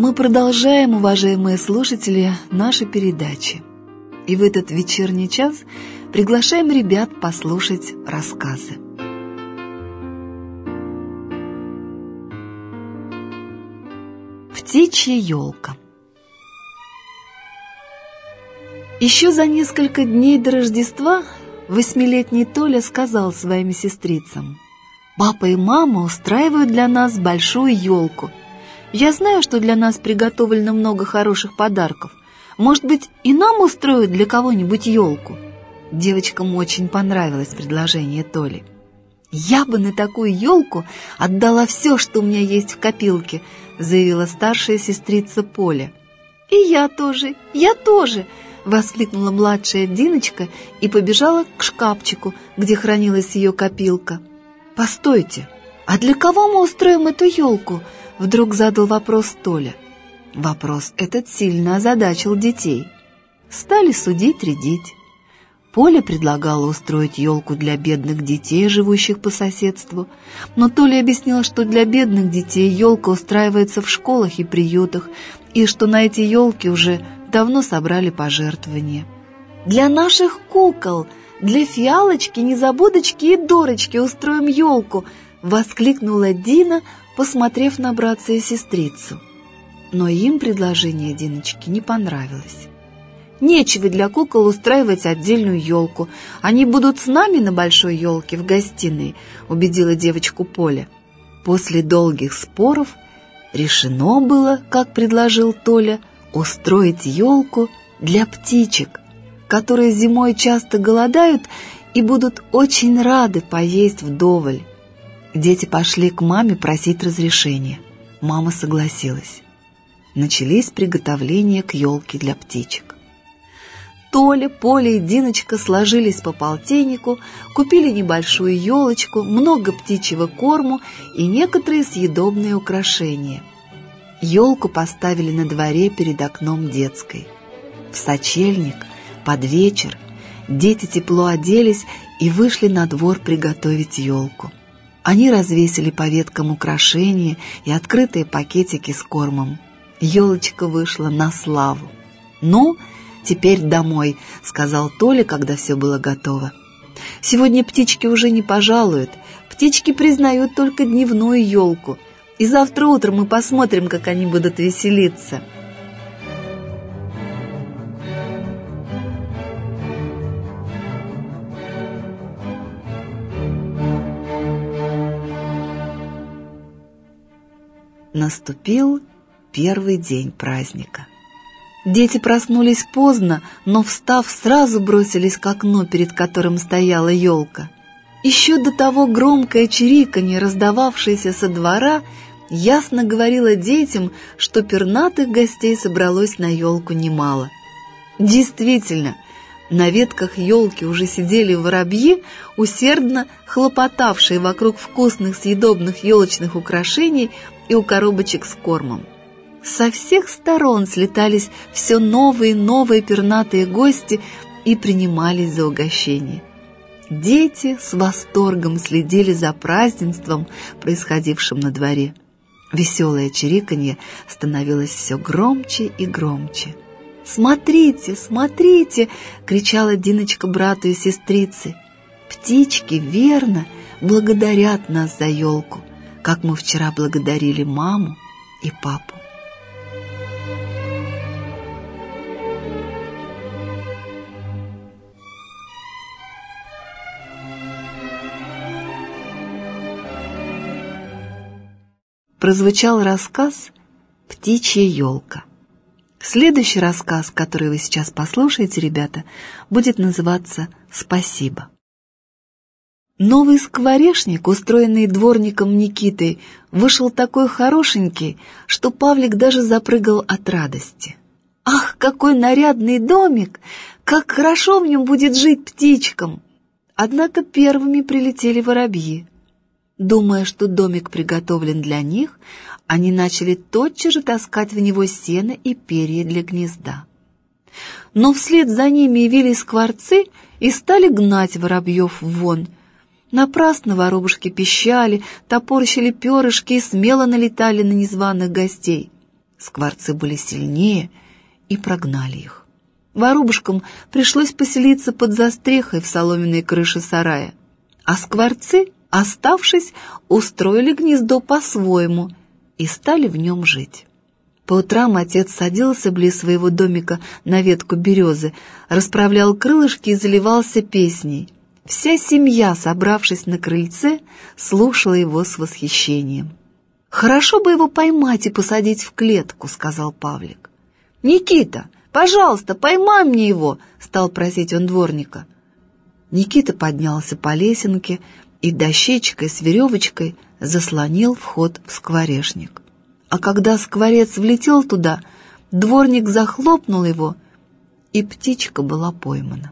Мы продолжаем, уважаемые слушатели, наши передачи. И в этот вечерний час приглашаем ребят послушать рассказы. Птичья елка. Еще за несколько дней до Рождества 8-летний Толя сказал своим сестрицам: «Папа и мама устраивают для нас большую елку. Я знаю, что для нас приготовлено много хороших подарков. Может быть, и нам устроят для кого-нибудь елку?» Девочкам очень понравилось предложение Толи. «Я бы на такую елку отдала все, что у меня есть в копилке», заявила старшая сестрица Поля. «И я тоже, я тоже!» воскликнула младшая Диночка и побежала к шкафчику, где хранилась ее копилка. «Постойте, а для кого мы устроим эту елку?» Вдруг задал вопрос Толя. Вопрос этот сильно озадачил детей. Стали судить-рядить. Поля предлагала устроить елку для бедных детей, живущих по соседству, но Толя объяснила, что для бедных детей елка устраивается в школах и приютах, и что на эти елки уже давно собрали пожертвования. «Для наших кукол, для Фиалочки, Незабудочки и Дорочки устроим елку!» воскликнула Дина, посмотрев на братца и сестрицу. Но им предложение Диночки не понравилось. «Нечего для кукол устраивать отдельную елку. Они будут с нами на большой елке в гостиной», убедила девочку Поля. После долгих споров решено было, как предложил Толя, устроить елку для птичек, которые зимой часто голодают и будут очень рады поесть вдоволь. Дети пошли к маме просить разрешения. Мама согласилась. Начались приготовления к елке для птичек. Толя, Поля и Диночка сложились по полтиннику, купили небольшую елочку, много птичьего корму и некоторые съедобные украшения. Елку поставили на дворе перед окном детской. В сочельник, под вечер, дети тепло оделись и вышли на двор приготовить елку. Они развесили по веткам украшения и открытые пакетики с кормом. Елочка вышла на славу. «Ну, теперь домой», — сказал Толя, когда все было готово. «Сегодня птички уже не пожалуют. Птички признают только дневную елку. И завтра утром мы посмотрим, как они будут веселиться». Наступил первый день праздника. Дети проснулись поздно, но, встав, сразу бросились к окну, перед которым стояла елка. Еще до того громкое чириканье, раздававшееся со двора, ясно говорило детям, что пернатых гостей собралось на елку немало. Действительно, на ветках елки уже сидели воробьи, усердно хлопотавшие вокруг вкусных съедобных елочных украшений и у коробочек с кормом. Со всех сторон слетались все новые и новые пернатые гости и принимались за угощение. Дети с восторгом следили за празднеством, происходившим на дворе. Веселое чириканье становилось все громче и громче. «Смотрите, смотрите!» — кричала Диночка брату и сестрице. «Птички, верно, благодарят нас за елку, как мы вчера благодарили маму и папу». Прозвучал рассказ «Птичья елка». Следующий рассказ, который вы сейчас послушаете, ребята, будет называться «Спасибо». Новый скворечник, устроенный дворником Никитой, вышел такой хорошенький, что Павлик даже запрыгал от радости. «Ах, какой нарядный домик! Как хорошо в нем будет жить птичкам!» Однако первыми прилетели воробьи. Думая, что домик приготовлен для них, они начали тотчас же таскать в него сено и перья для гнезда. Но вслед за ними явились скворцы и стали гнать воробьев вон. Напрасно воробушки пищали, топорщили перышки и смело налетали на незваных гостей. Скворцы были сильнее и прогнали их. Воробушкам пришлось поселиться под застрехой в соломенной крыше сарая, а скворцы, оставшись, устроили гнездо по-своему и стали в нем жить. По утрам отец садился близ своего домика на ветку березы, расправлял крылышки и заливался песней. Вся семья, собравшись на крыльце, слушала его с восхищением. «Хорошо бы его поймать и посадить в клетку», — сказал Павлик. «Никита, пожалуйста, поймай мне его», — стал просить он дворника. Никита поднялся по лесенке и дощечкой с веревочкой заслонил вход в скворечник. А когда скворец влетел туда, дворник захлопнул его, и птичка была поймана.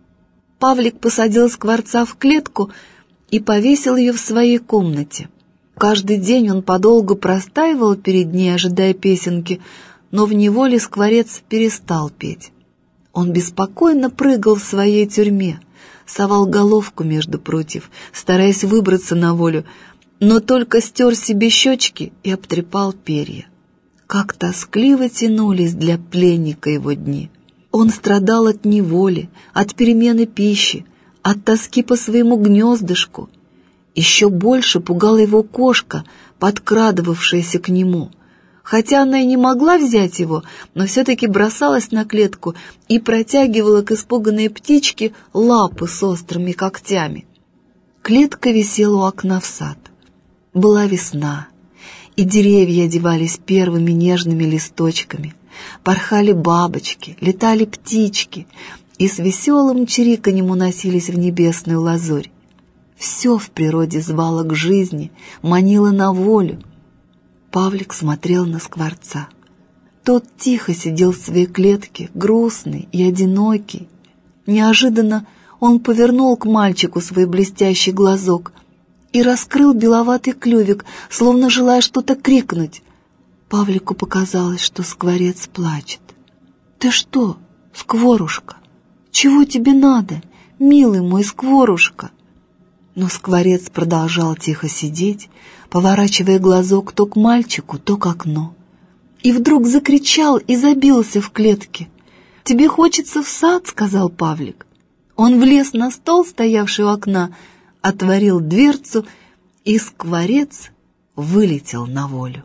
Павлик посадил скворца в клетку и повесил ее в своей комнате. Каждый день он подолгу простаивал перед ней, ожидая песенки, но в неволе скворец перестал петь. Он беспокойно прыгал в своей тюрьме, совал головку между прутьев, стараясь выбраться на волю, но только стер себе щечки и обтрепал перья. Как тоскливо тянулись для пленника его дни. Он страдал от неволи, от перемены пищи, от тоски по своему гнездышку. Еще больше пугала его кошка, подкрадывавшаяся к нему. Хотя она и не могла взять его, но все-таки бросалась на клетку и протягивала к испуганной птичке лапы с острыми когтями. Клетка висела у окна в сад. Была весна, и деревья одевались первыми нежными листочками, порхали бабочки, летали птички, и с веселым чириканьем уносились в небесную лазурь. Все в природе звало к жизни, манило на волю. Павлик смотрел на скворца. Тот тихо сидел в своей клетке, грустный и одинокий. Неожиданно он повернул к мальчику свой блестящий глазок и раскрыл беловатый клювик, словно желая что-то крикнуть. Павлику показалось, что скворец плачет. «Ты что, скворушка? Чего тебе надо, милый мой скворушка?» Но скворец продолжал тихо сидеть, поворачивая глазок то к мальчику, то к окну. И вдруг закричал и забился в клетке. «Тебе хочется в сад?» — сказал Павлик. Он влез на стол, стоявший у окна, отворил дверцу, и скворец вылетел на волю.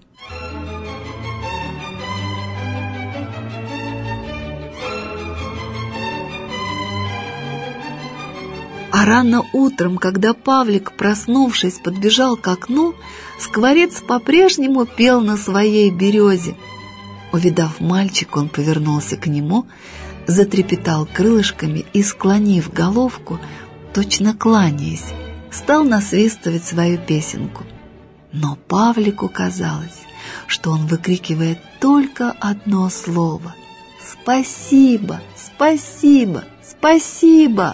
А рано утром, когда Павлик, проснувшись, подбежал к окну, скворец по-прежнему пел на своей березе. Увидав мальчика, он повернулся к нему, затрепетал крылышками и, склонив головку, точно кланяясь, стал насвистывать свою песенку. Но Павлику казалось, что он выкрикивает только одно слово: «Спасибо! Спасибо! Спасибо!»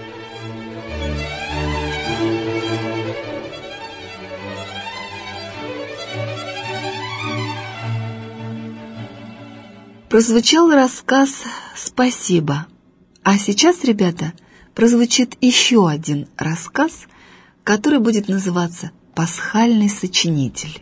Прозвучал рассказ «Спасибо». А сейчас, ребята, прозвучит еще один рассказ, который будет называться «Пасхальный сочинитель».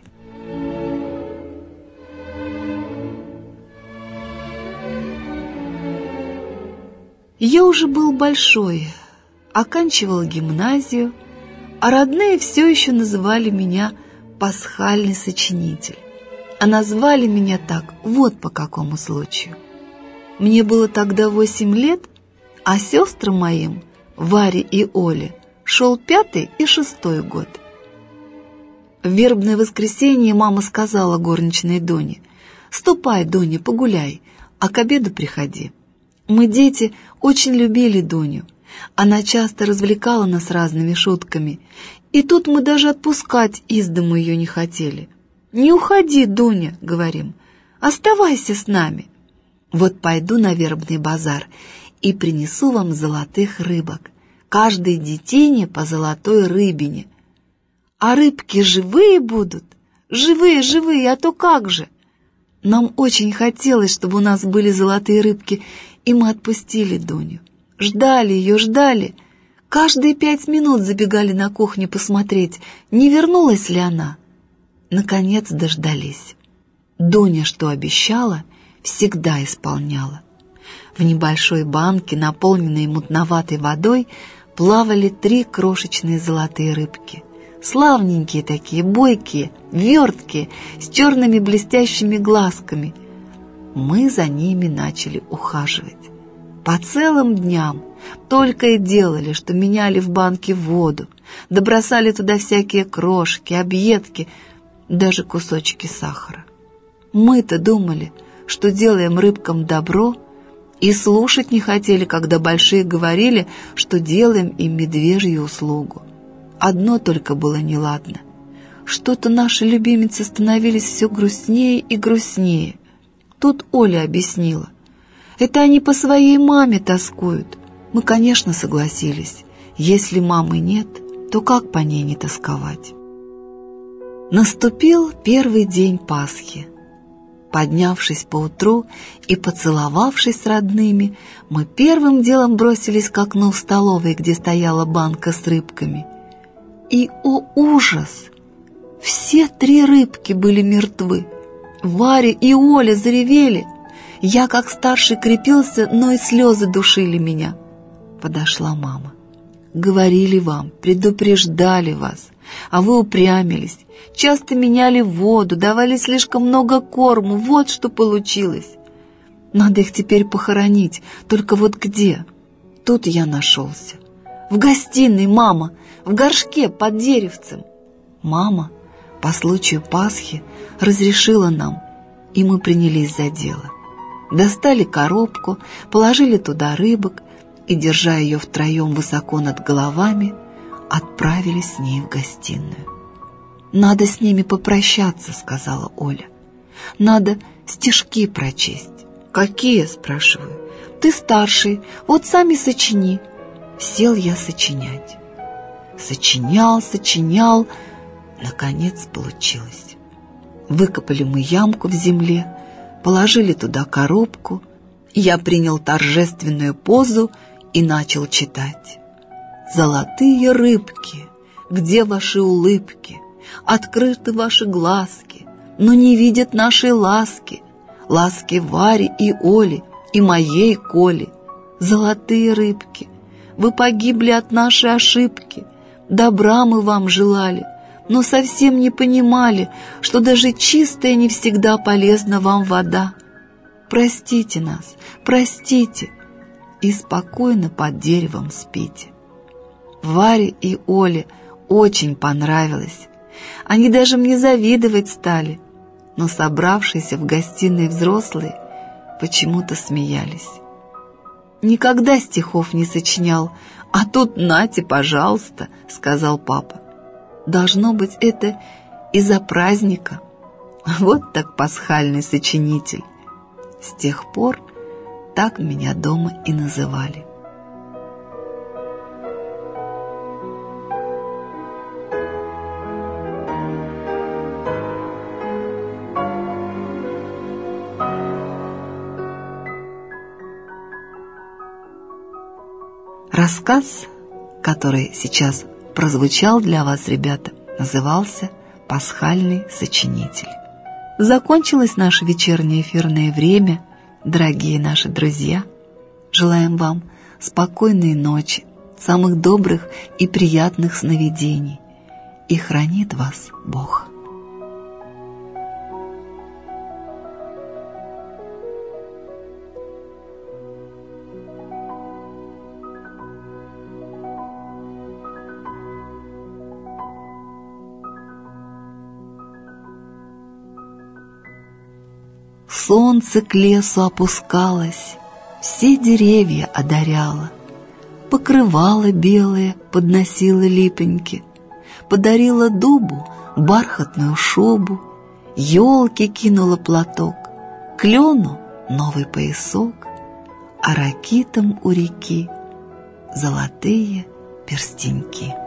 Я уже был большой, оканчивал гимназию, а родные все еще называли меня «Пасхальный сочинитель». А назвали меня так вот по какому случаю. Мне было тогда 8 лет, а сестрам моим, Варе и Оле, шел 5-й и 6-й год. В вербное воскресенье мама сказала горничной Доне: «Ступай, Доня, погуляй, а к обеду приходи». Мы, дети, очень любили Доню. Она часто развлекала нас разными шутками, и тут мы даже отпускать из дому ее не хотели. «Не уходи, Дуня», — говорим, — «оставайся с нами». Вот пойду на вербный базар и принесу вам золотых рыбок, каждой детине по золотой рыбине. А рыбки живые будут? Живые, живые, а то как же? Нам очень хотелось, чтобы у нас были золотые рыбки, и мы отпустили Дуню. Ждали ее, ждали. Каждые 5 минут забегали на кухню посмотреть, не вернулась ли она. Наконец дождались. Дуня, что обещала, всегда исполняла. В небольшой банке, наполненной мутноватой водой, плавали 3 крошечные золотые рыбки. Славненькие такие, бойкие, верткие, с черными блестящими глазками. Мы за ними начали ухаживать. По целым дням только и делали, что меняли в банке воду, да бросали туда всякие крошки, объедки, даже кусочки сахара. Мы-то думали, что делаем рыбкам добро, и слушать не хотели, когда большие говорили, что делаем им медвежью услугу. Одно только было неладно. Что-то наши любимицы становились все грустнее и грустнее. Тут Оля объяснила. Это они по своей маме тоскуют. Мы, конечно, согласились. Если мамы нет, то как по ней не тосковать? Наступил первый день Пасхи. Поднявшись поутру и поцеловавшись с родными, мы первым делом бросились к окну в столовой, где стояла банка с рыбками. И, о ужас! Все 3 рыбки были мертвы. Варя и Оля заревели. Я, как старший, крепился, но и слезы душили меня. Подошла мама. Говорили вам, предупреждали вас, а вы упрямились. Часто меняли воду, давали слишком много корму, вот что получилось. Надо их теперь похоронить, только вот где? Тут я нашелся. В гостиной, мама, в горшке под деревцем. Мама по случаю Пасхи разрешила нам, и мы принялись за дело. Достали коробку, положили туда рыбок и, держа ее втроем высоко над головами, отправились с ней в гостиную. «Надо с ними попрощаться», — сказала Оля. «Надо стишки прочесть». «Какие?» — спрашиваю. «Ты старший, вот сами сочини». Сел я сочинять. Сочинял, наконец получилось. Выкопали мы ямку в земле, положили туда коробку. Я принял торжественную позу и начал читать. «Золотые рыбки, где ваши улыбки? Открыты ваши глазки, но не видят нашей ласки, ласки Вари и Оли, и моей Коли. Золотые рыбки, вы погибли от нашей ошибки, добра мы вам желали, но совсем не понимали, что даже чистая не всегда полезна вам вода. Простите нас, простите, и спокойно под деревом спите». Варе и Оле очень понравилось. Они даже мне завидовать стали, но собравшиеся в гостиной взрослые почему-то смеялись. «Никогда стихов не сочинял, а тут нате, пожалуйста», — сказал папа. «Должно быть, это из-за праздника. Вот так пасхальный сочинитель». С тех пор так меня дома и называли. Рассказ, который сейчас прозвучал для вас, ребята, назывался «Пасхальный сочинитель». Закончилось наше вечернее эфирное время. Дорогие наши друзья, желаем вам спокойной ночи, самых добрых и приятных сновидений. И хранит вас Бог. Солнце к лесу опускалось, все деревья одаряло, покрывало белое подносило липоньки, подарила дубу бархатную шубу, елке кинула платок, клену новый поясок, а ракитам у реки золотые перстеньки.